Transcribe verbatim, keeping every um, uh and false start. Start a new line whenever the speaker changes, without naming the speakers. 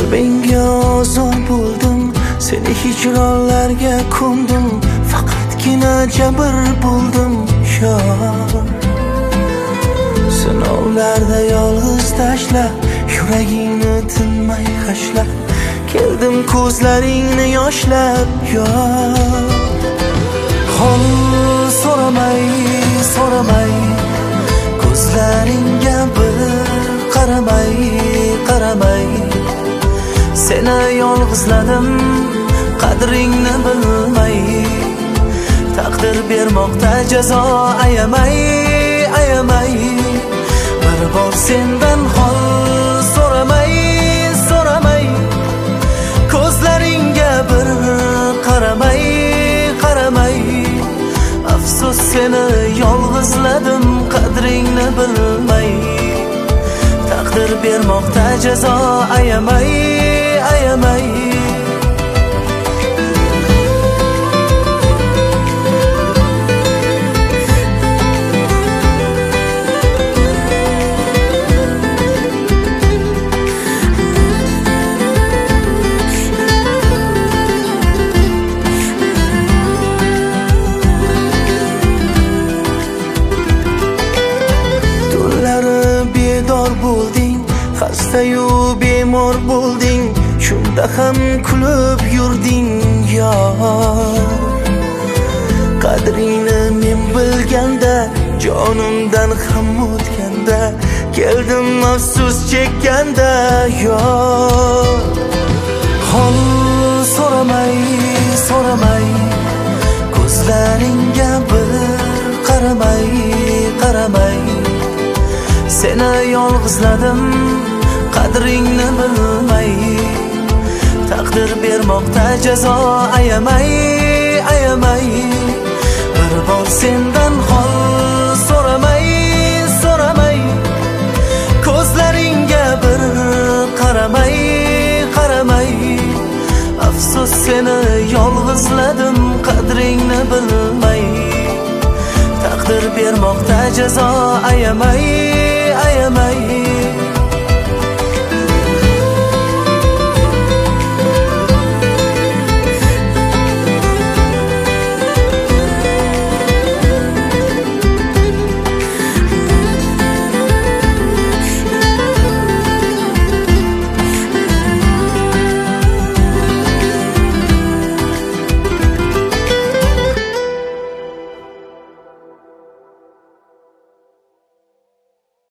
Qalbingga ozor bo'ldim, seni hijronlarga ko'ndim, faqatgina jabr bo'ldim yor. Sinovlarda yolg'iz tashlab, yuragingni tinmay qashlab, keldim ko'zlaringni yoshlab yor. Hol so'ramay, so'ramay, ko'zlaringga bir qaramay, qaramay, seni yolg'izladim, qadringni bilmay. Taqdir bermoqda jazo, ayamay, ayamay. Bir bor sendan hol so'ramay, so'ramay, ko'zlaringga bir qaramay, qaramay. Afsus seni yolg'izladim, qadringni bilmay. Taqdir bermoqda jazo, ayamay, ayamay. Bo'lding, xastayu bemor bo'lding, shunda ham kulib yurding yor. Qadringni men bilganda, jonimdan ham o'tganda, keldim afsus chekkanda yor. Hol so'ramay, so'ramay, ko'zlaringga bir qaramay, qaramay, seni yolg'izladim, qadringni bilmay. Taqdir bermoqda jazo, ayamay, ayamay. Bir bor sendan hol so'ramay, so'ramay, ko'zlaringga bir qaramay, qaramay. Afsus seni yolg'izladim, qadringni bilmay. Taqdir bermoqda jazo, ayamay, ayamay.